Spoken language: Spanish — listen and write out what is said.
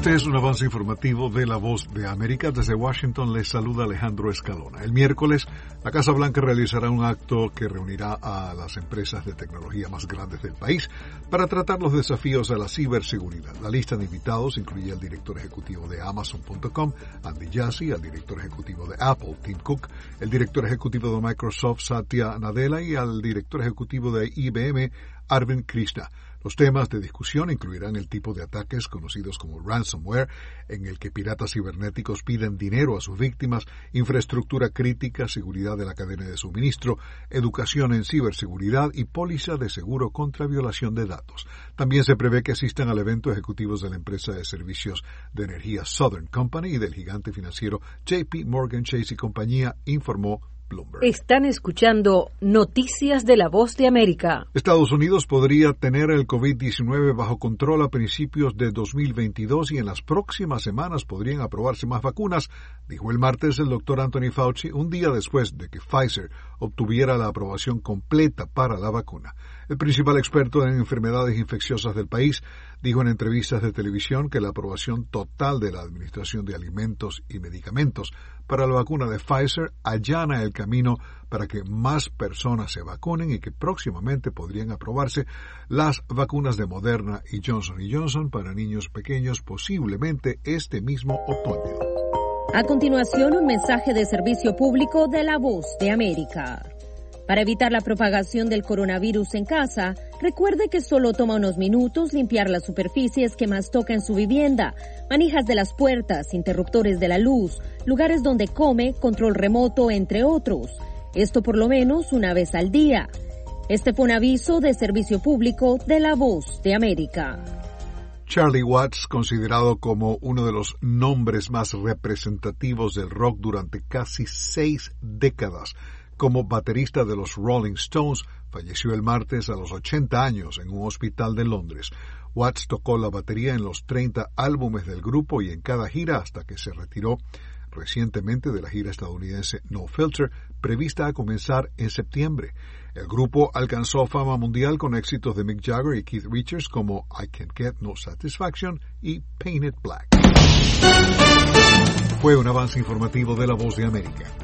Este es un avance informativo de La Voz de América. Desde Washington les saluda Alejandro Escalona. El miércoles, la Casa Blanca realizará un acto que reunirá a las empresas de tecnología más grandes del país para tratar los desafíos de la ciberseguridad. La lista de invitados incluye al director ejecutivo de Amazon.com, Andy Jassy, al director ejecutivo de Apple, Tim Cook, el director ejecutivo de Microsoft, Satya Nadella, y al director ejecutivo de IBM, Arvind Krishna. Los temas de discusión incluirán el tipo de ataques conocidos como ransomware, en el que piratas cibernéticos piden dinero a sus víctimas, infraestructura crítica, seguridad de la cadena de suministro, educación en ciberseguridad y póliza de seguro contra violación de datos. También se prevé que asistan al evento ejecutivos de la empresa de servicios de energía Southern Company y del gigante financiero JP Morgan Chase y compañía, informó Bloomberg. Están escuchando Noticias de La Voz de América. Estados Unidos podría tener el COVID-19 bajo control a principios de 2022 y en las próximas semanas podrían aprobarse más vacunas, dijo el martes el doctor Anthony Fauci, un día después de que Pfizer obtuviera la aprobación completa para la vacuna. El principal experto en enfermedades infecciosas del país dijo en entrevistas de televisión que la aprobación total de la Administración de Alimentos y Medicamentos para la vacuna de Pfizer allana el camino para que más personas se vacunen y que próximamente podrían aprobarse las vacunas de Moderna y Johnson & Johnson para niños pequeños posiblemente este mismo otoño. A continuación, un mensaje de servicio público de La Voz de América. Para evitar la propagación del coronavirus en casa, recuerde que solo toma unos minutos limpiar las superficies que más toca en su vivienda, manijas de las puertas, interruptores de la luz, lugares donde come, control remoto, entre otros. Esto por lo menos una vez al día. Este fue un aviso de servicio público de La Voz de América. Charlie Watts, considerado como uno de los nombres más representativos del rock durante casi 6 décadas, como baterista de los Rolling Stones, falleció el martes a los 80 años en un hospital de Londres. Watts tocó la batería en los 30 álbumes del grupo y en cada gira hasta que se retiró recientemente de la gira estadounidense No Filter, prevista a comenzar en septiembre. El grupo alcanzó fama mundial con éxitos de Mick Jagger y Keith Richards como I Can't Get No Satisfaction y Painted Black. Fue un avance informativo de La Voz de América.